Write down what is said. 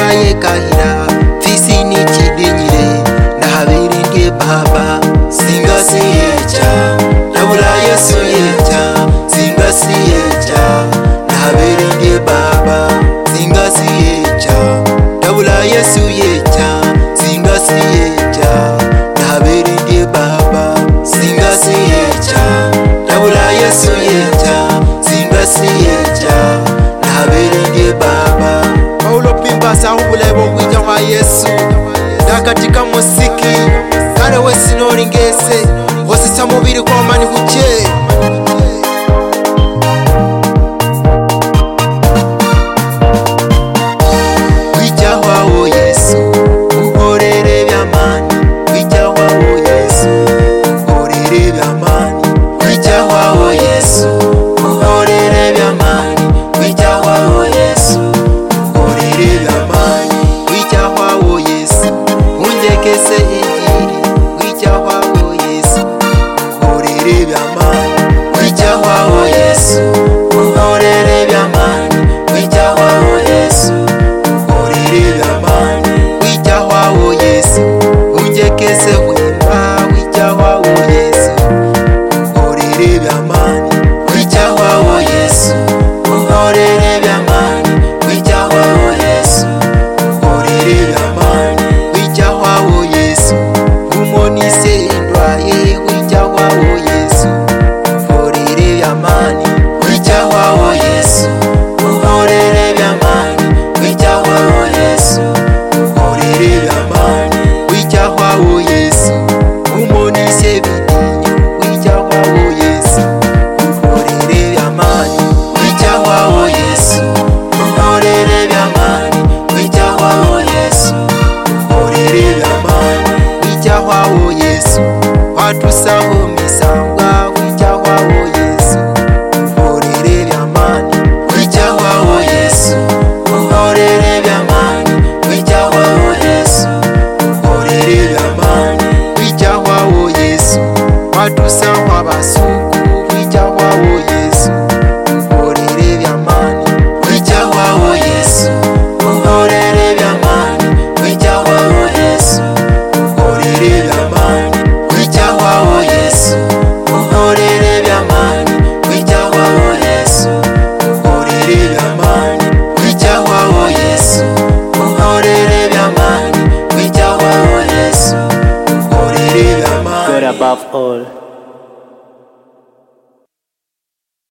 ye kahira fisi ni chidinyire na habirindie baba singa siyecha nabula Yesu yecha singa siyecha na habirindie baba singa siyecha nabula Yesu yecha singa siyecha na habirindie baba singa siyecha nabula Yesu yecha singa siyecha na habirindie baba. Paulo pimba sahubulebo kwija kwa Yesu na katika musiki kale wesi noringese wasisa mubiri kwa mani kuche kwija kwawo Yesu uhorere byamani kwija kwawo Yesu uhorere byamani kwija kwawo Yesu uhorere byamani kwija kwawo Yesu uhorere byamani kwija kwawo Yesu unjekese injiri kwija kwawo Yesu uhorere byamani kwija kwawo Yesu uhorere byamani kwija kwawo Yesu uhorere byamani kwija kwawo Yesu unjekese wimba kwija kwawo Yesu uhorere byamani kwija kwawo Yesu uhorere byamani kwija kwawo Yesu uhorere byamani kwija kwawo Yesu umonise indwaye kwija kwawo Yesu uhorere byamani kwija kwawo Yesu uhorere byamani kwija kwawo Yesu uhorere byamani kwija kwawo Yesu umonise bidinyo kwija kwawo Yesu uhorere byamani kwija kwawo Yesu uhorere byamani kwija kwawo Yesu uhorere byamani kwija kwawo Yesu watusaho misangwa kwija kwawo Yesu uhorere byamani kwija kwawo Yesu uhorere byamani kwija kwawo Yesu uhorere byamani kwija kwawo Yesu watusaho abasuku kwija kwawo Yesu uhorere byamani kwija kwawo Yesu uhorere byamani kwija kwawo Yesu uhorere byamani kwija kwawo Yesu uhorere byamani kwija kwawo Yesu uhorere byamani kwija kwawo Yesu uhorere byamani kwija kwawo Yesu uhorere byamani. God above all.